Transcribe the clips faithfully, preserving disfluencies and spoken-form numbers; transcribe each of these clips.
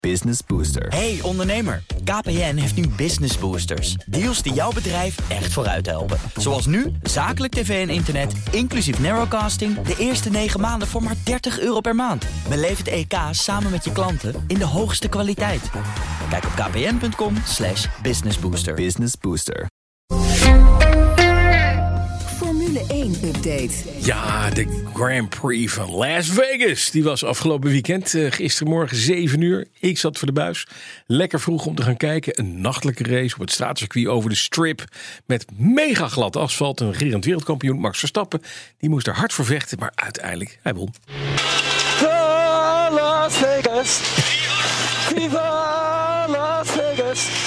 Business Booster. Hey ondernemer, K P N heeft nu Business Boosters. Deals die jouw bedrijf echt vooruit helpen. Zoals nu, zakelijk tv en internet, inclusief narrowcasting... de eerste negen maanden voor maar dertig euro per maand. Beleef het E K samen met je klanten in de hoogste kwaliteit. Kijk op kpn.com slash businessbooster. Business Booster. Formule één-update. Ja, de Grand Prix van Las Vegas. Die was afgelopen weekend. Uh, gistermorgen zeven uur. Ik zat voor de buis. Lekker vroeg om te gaan kijken. Een nachtelijke race op het straatcircuit over de strip. Met mega glad asfalt. Een regerend wereldkampioen Max Verstappen. Die moest er hard voor vechten. Maar uiteindelijk, hij won. Viva Las Vegas. Viva Las Vegas.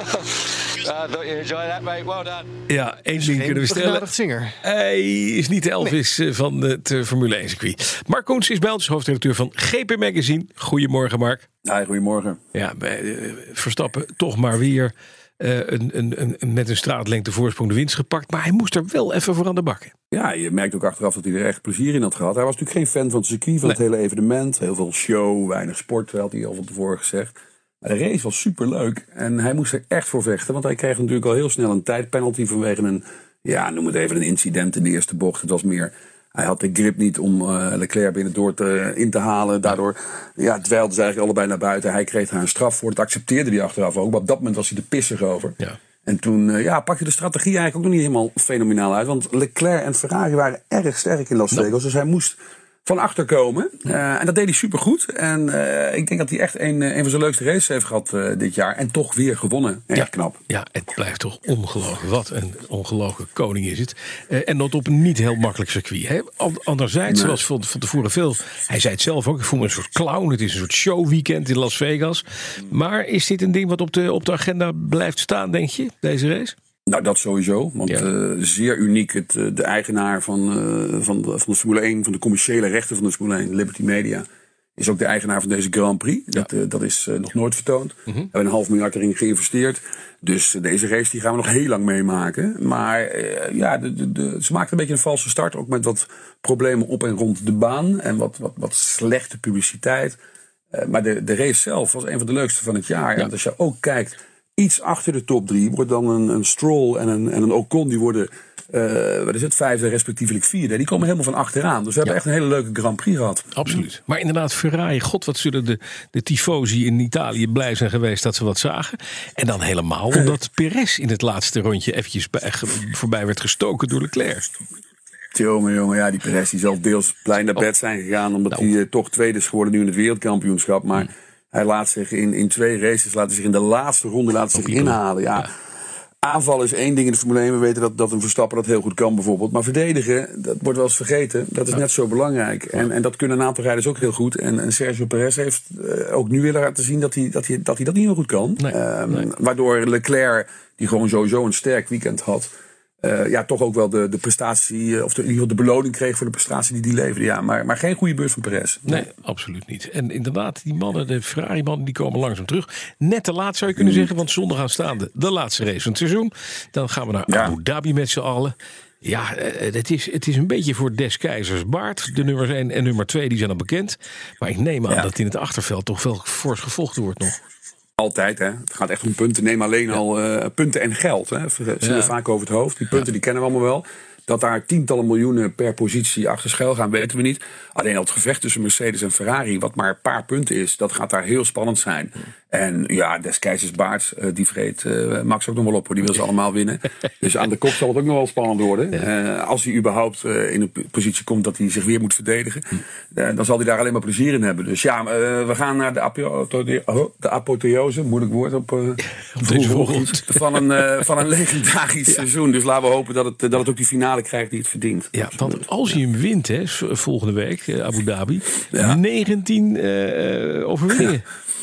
I thought you enjoyed that, mate. Well done. Ja, één ding kunnen we stellen. Zinger. Hij is niet de Elvis nee. van het uh, Formule één circuit. Mark Koens is bij ons, hoofdredacteur van G P Magazine. Goedemorgen, Mark. Ja, goedemorgen. Ja, bij, uh, Verstappen toch maar weer uh, een, een, een, met een straatlengte voorsprong de winst gepakt. Maar hij moest er wel even voor aan de bakken. Ja, je merkt ook achteraf dat hij er echt plezier in had gehad. Hij was natuurlijk geen fan van het circuit, van nee. het hele evenement. Heel veel show, weinig sport, had hij al van tevoren gezegd. De race was superleuk en hij moest er echt voor vechten. Want hij kreeg natuurlijk al heel snel een tijdpenalty vanwege een, ja, noem het even een incident in de eerste bocht. Het was meer, hij had de grip niet om uh, Leclerc binnendoor te, in te halen. Daardoor ja, dweilden ze eigenlijk allebei naar buiten. Hij kreeg daar een straf voor, dat accepteerde hij achteraf ook. Maar op dat moment was hij er pissig over. Ja. En toen uh, ja, pakte de strategie eigenlijk ook nog niet helemaal fenomenaal uit. Want Leclerc en Ferrari waren erg sterk in Las Vegas. No. Dus hij moest van achter komen. Uh, en dat deed hij supergoed. En uh, ik denk dat hij echt een, een van zijn leukste races heeft gehad uh, dit jaar. En toch weer gewonnen. Echt ja, knap. Ja, het blijft toch ongelooflijk. Wat een ongelooflijke koning is het. Uh, en dat op een niet heel makkelijk circuit. Hè? Anderzijds, nee. zoals van, van tevoren veel. Hij zei het zelf ook. Ik voel me een soort clown. Het is een soort showweekend in Las Vegas. Maar is dit een ding wat op de, op de agenda blijft staan, denk je? Deze race? Nou, dat sowieso. Want ja. uh, zeer uniek. Het, uh, de eigenaar van, uh, van, de, van de Formule één, van de commerciële rechten van de Formule één, Liberty Media, is ook de eigenaar van deze Grand Prix. Ja. Dat, uh, dat is uh, nog nooit vertoond. Mm-hmm. We hebben een half miljard erin geïnvesteerd. Dus uh, deze race die gaan we nog heel lang meemaken. Maar uh, ja, de, de, de, ze maakten een beetje een valse start. Ook met wat problemen op en rond de baan. En wat, wat, wat slechte publiciteit. Uh, maar de, de race zelf was een van de leukste van het jaar. Ja. En als je ook kijkt, iets achter de top drie wordt dan een, een Stroll en een, en een Ocon. Die worden, uh, wat is het, vijfde respectievelijk vierde. Die komen helemaal van achteraan. Dus we hebben ja. echt een hele leuke Grand Prix gehad. Absoluut. Maar inderdaad, Ferrari, god wat zullen de, de tifosi in Italië blij zijn geweest dat ze wat zagen. En dan helemaal omdat Perez in het laatste rondje eventjes bij, voorbij werd gestoken door Leclerc. Jongen, jongen, ja, die Perez die zal deels blij naar bed zijn gegaan. Omdat hij uh, toch tweede is geworden nu in het wereldkampioenschap. Maar hmm. hij laat zich in, in twee races, laat zich in de laatste ronde laat zich inhalen. Ja. Ja. Aanval is één ding in de Formule één. We weten dat, dat een Verstappen dat heel goed kan bijvoorbeeld. Maar verdedigen, dat wordt wel eens vergeten. Dat is ja. net zo belangrijk. En, en dat kunnen een aantal rijders ook heel goed. En, en Sergio Perez heeft uh, ook nu weer laten zien dat hij dat, hij, dat hij dat niet heel goed kan. Nee. Um, nee. Waardoor Leclerc, die gewoon sowieso een sterk weekend had, Uh, ja, toch ook wel de, de prestatie, uh, of de, in ieder geval de beloning kreeg voor de prestatie die die leverde. Ja, maar, maar geen goede beurs van Perez. Nee, nee, absoluut niet. En inderdaad, die mannen, de Ferrari-mannen, die komen langzaam terug. Net te laat zou je kunnen mm. zeggen, want zondag aanstaande de laatste race van het seizoen. Dan gaan we naar ja. Abu Dhabi met z'n allen. Ja, het is, het is een beetje voor des keizers baard. De nummers één en nummer twee die zijn al bekend. Maar ik neem aan ja. dat in het achterveld toch wel fors gevochten wordt nog. Altijd, hè. Het gaat echt om punten. Neem alleen ja. al uh, punten en geld. Hè. Ze ja. vaak over het hoofd. Die punten ja. die kennen we allemaal wel. Dat daar tientallen miljoenen per positie achter schuil gaan, weten we niet. Alleen al het gevecht tussen Mercedes en Ferrari, wat maar een paar punten is, dat gaat daar heel spannend zijn. En ja, des keizers baard, uh, die vreet uh, Max ook nog wel op. Die wil ze allemaal winnen. Dus aan de kop zal het ook nog wel spannend worden. Ja. Uh, als hij überhaupt uh, in een positie komt dat hij zich weer moet verdedigen, uh, dan zal hij daar alleen maar plezier in hebben. Dus ja, uh, we gaan naar de, apio- de apotheose, moeilijk woord op, uh, op deze ochtend, van een, uh, van een legendarisch ja. seizoen. Dus laten we hopen dat het, dat het ook die finale krijgt die het verdient. Ja, want als hij hem wint, hè, volgende week, uh, Abu Dhabi, ja. negentien uh, overwinningen.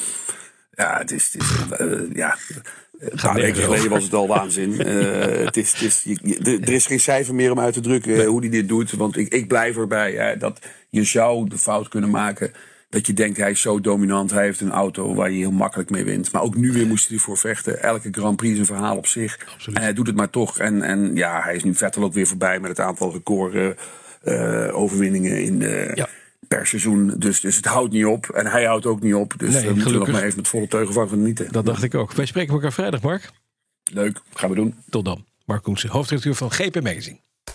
Ja, het is, het is uh, ja. Een paar weken geleden was het al waanzin. uh, het is, het is, je, je, er is geen cijfer meer om uit te drukken nee. hoe hij dit doet. Want ik, ik blijf erbij. Hè, dat je zou de fout kunnen maken dat je denkt, hij is zo dominant. Hij heeft een auto waar je heel makkelijk mee wint. Maar ook nu weer moest hij ervoor vechten. Elke Grand Prix is een verhaal op zich. Absoluut. En hij doet het maar toch. En, en ja, hij is nu Vettel ook weer voorbij met het aantal record uh, overwinningen in de... Ja. per seizoen. Dus, dus het houdt niet op. En hij houdt ook niet op. Dus Nee, we moeten er nog gelukkig. maar even met volle teugen van genieten. Dat dacht ik ook. Wij spreken elkaar vrijdag, Mark. Leuk, gaan we doen. Tot dan. Mark Koensen, hoofdredacteur van G P Magazine.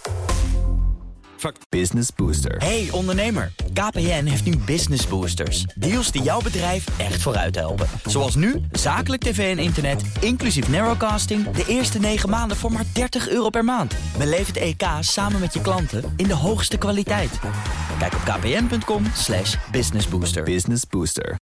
Business Booster. Hey ondernemer, K P N heeft nu Business Boosters. Deals die jouw bedrijf echt vooruit helpen. Zoals nu, zakelijk tv en internet, inclusief narrowcasting... de eerste negen maanden voor maar dertig euro per maand. Beleef het E K samen met je klanten in de hoogste kwaliteit. Kijk op kpn punt com slash businessbooster. Business Booster.